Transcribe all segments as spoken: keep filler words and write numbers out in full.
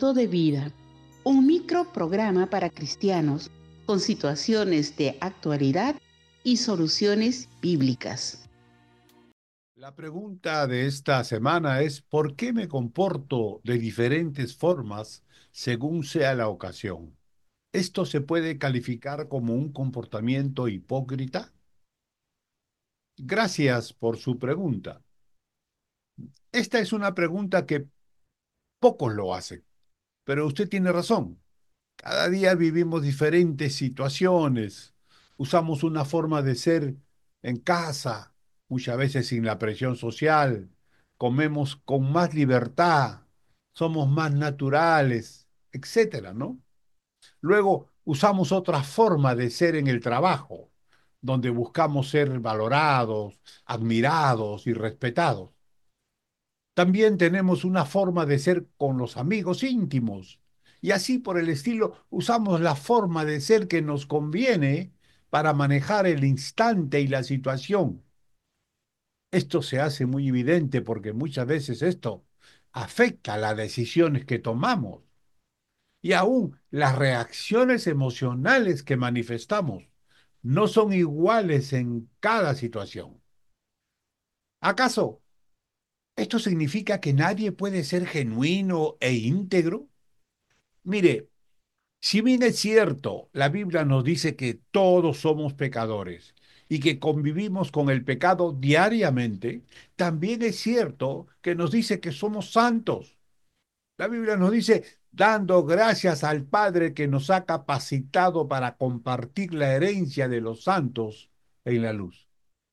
minuto de vida, un microprograma para cristianos con situaciones de actualidad y soluciones bíblicas. La pregunta de esta semana es: ¿por qué me comporto de diferentes formas según sea la ocasión? ¿Esto se puede calificar como un comportamiento hipócrita? Gracias por su pregunta. Esta es una pregunta que pocos lo hacen, pero usted tiene razón. Cada día vivimos diferentes situaciones. Usamos una forma de ser en casa, muchas veces sin la presión social. Comemos con más libertad, somos más naturales, etcétera, ¿no? Luego usamos otra forma de ser en el trabajo, donde buscamos ser valorados, admirados y respetados. También tenemos una forma de ser con los amigos íntimos. Y así por el estilo, usamos la forma de ser que nos conviene para manejar el instante y la situación. Esto se hace muy evidente porque muchas veces esto afecta las decisiones que tomamos y aún las reacciones emocionales que manifestamos no son iguales en cada situación. ¿Acaso esto significa que nadie puede ser genuino e íntegro? Mire, si bien es cierto, la Biblia nos dice que todos somos pecadores y que convivimos con el pecado diariamente, también es cierto que nos dice que somos santos. La Biblia nos dice, dando gracias al Padre que nos ha capacitado para compartir la herencia de los santos en la luz.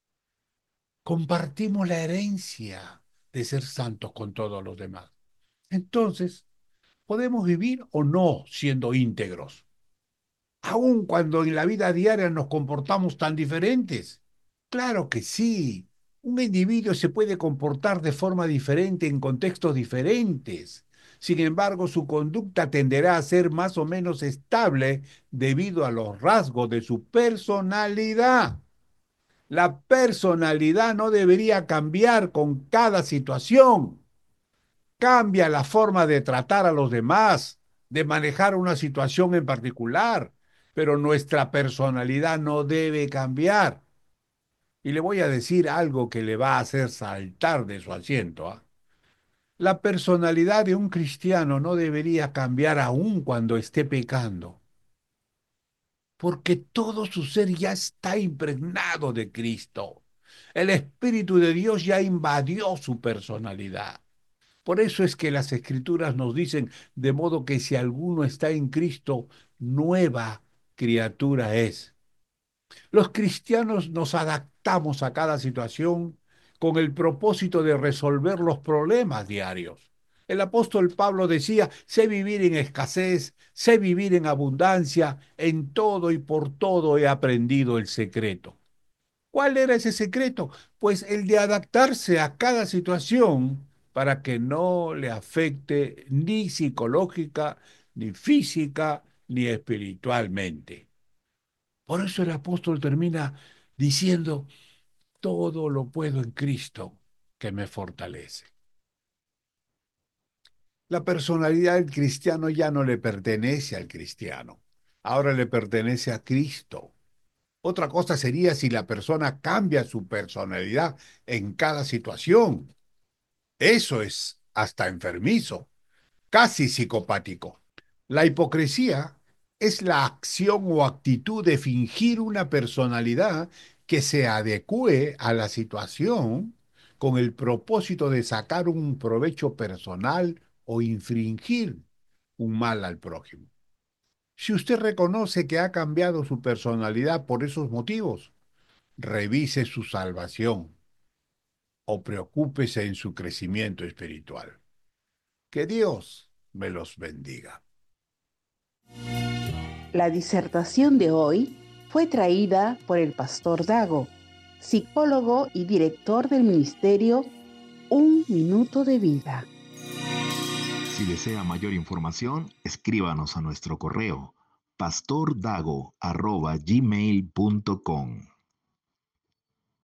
Compartimos la herencia de ser santos con todos los demás. Entonces, podemos vivir o no siendo íntegros, aun cuando en la vida diaria nos comportamos tan diferentes. Claro que sí, un individuo se puede comportar de forma diferente en contextos diferentes. Sin embargo, su conducta tenderá a ser más o menos estable debido a los rasgos de su personalidad. La personalidad no debería cambiar con cada situación. Cambia la forma de tratar a los demás, de manejar una situación en particular, pero nuestra personalidad no debe cambiar. Y le voy a decir algo que le va a hacer saltar de su asiento, ¿ah? La personalidad de un cristiano no debería cambiar aún cuando esté pecando, porque todo su ser ya está impregnado de Cristo. El Espíritu de Dios ya invadió su personalidad. Por eso es que las Escrituras nos dicen, de modo que si alguno está en Cristo, nueva criatura es. Los cristianos nos adaptamos a cada situación con el propósito de resolver los problemas diarios. El apóstol Pablo decía, sé vivir en escasez, sé vivir en abundancia, en todo y por todo he aprendido el secreto. ¿Cuál era ese secreto? Pues el de adaptarse a cada situación para que no le afecte ni psicológica, ni física, ni espiritualmente. Por eso el apóstol termina diciendo, todo lo puedo en Cristo que me fortalece. La personalidad del cristiano ya no le pertenece al cristiano, ahora le pertenece a Cristo. Otra cosa sería si la persona cambia su personalidad en cada situación. Eso es hasta enfermizo, casi psicopático. La hipocresía es la acción o actitud de fingir una personalidad que se adecue a la situación con el propósito de sacar un provecho personal o infringir un mal al prójimo. Si usted reconoce que ha cambiado su personalidad por esos motivos, revise su salvación o preocúpese en su crecimiento espiritual. Que Dios me los bendiga. La disertación de hoy fue traída por el pastor Dago, psicólogo y director del ministerio Un Minuto de Vida. Si desea mayor información, escríbanos a nuestro correo pastordago arroba gmail punto com.